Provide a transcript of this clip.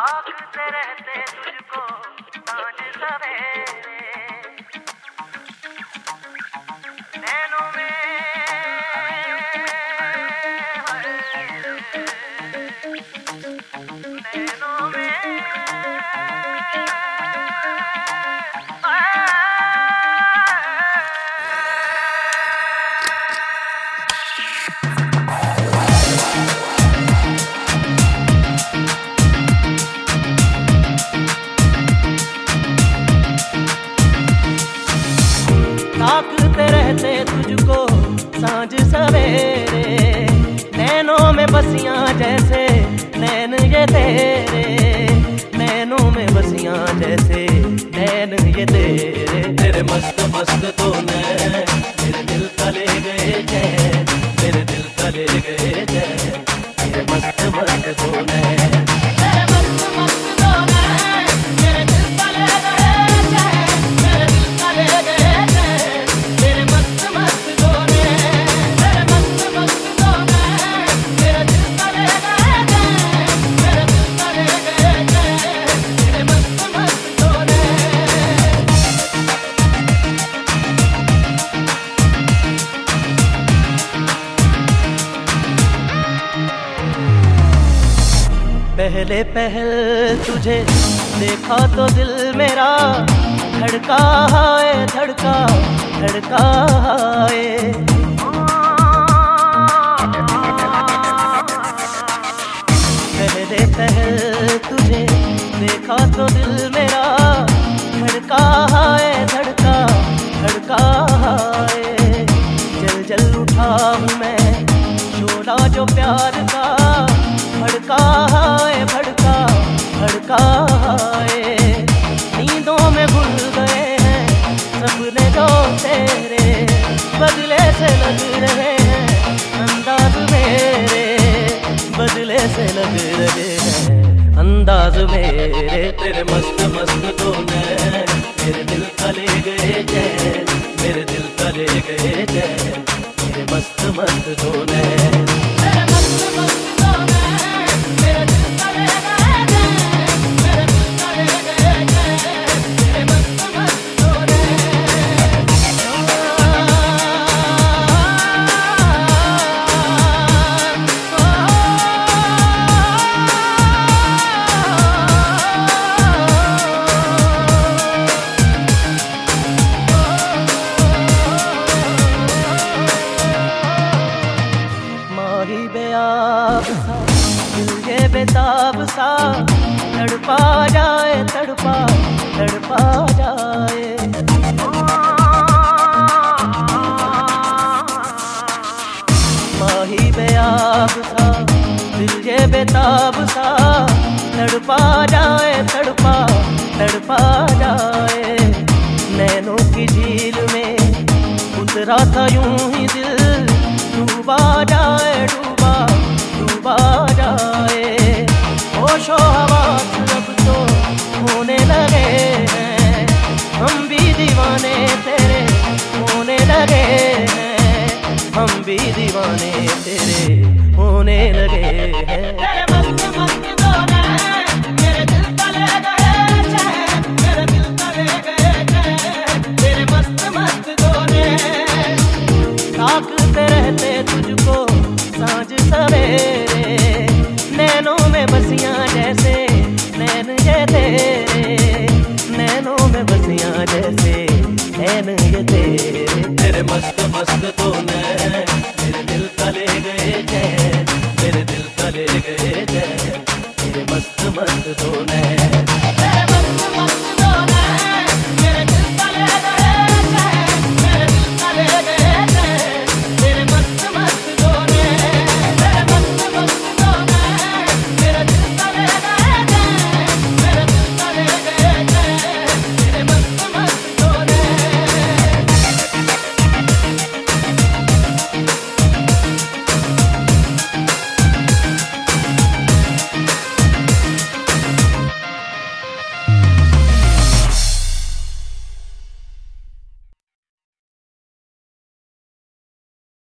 ताकते रहते तुझको सांझ सवेरे, नैनों में नैनों में ताकते रहते तुझको सांझ सवेरे, नैनों में बसियां जैसे नैन ये तेरे, नैनों में बसियां जैसे नैन ये तेरे। तेरे मस्त मस्त तो नैन मेरे दिल का ले गए चैन, मेरे दिल का ले गए चैन, तेरे मस्त मस्त तो नैन। पहले पहल तुझे देखा तो दिल मेरा धड़का है, धड़का धड़का है। पहले पहल तुझे देखा तो दिल मेरा धड़का है, धड़का धड़का है। जल जल उठा हूँ मैं शोला जो प्यार का, भड़का है भड़का भड़का है। नींदों में भूल गए हैं सपने जो तेरे, बदले से लग रहे हैं अंदाज मेरे, बदले से लग रहे हैं अंदाज मेरे। तेरे मस्त मस्त तो नैन मेरे दिल का ले गए चैन, मेरे दिल का ले गए चैन, तेरे मस्त मस्त तो नैन। दिल ये बेताब सा तड़पा जाए, तड़पा तड़पा जाए। माही बेआब सा दिल ये बेताब सा तड़पा जाए, तड़पा तड़पा जाए। नैनों की झील में उतरा था यूं ही दिल, डूबा जाए डूबा डूबा जाए। होशो हवास अब तो होने लगे हैं, हम भी दीवाने तेरे होने लगे हैं, हम भी दीवाने तेरे होने लगे हैं। तेरे मस्त मस्त तो नैन मेरे दिल का ले गए चैन, मेरे दिल का ले गए चैन, तेरे मस्त मस्त तो नैन। ताकते रहते तुझको सांझ सवेरे, नैनों में बसियां जैसे नैन ये तेरे, नैनों में बसियां जैसे नैन ये तेरे। तेरे मस्त मस्त तो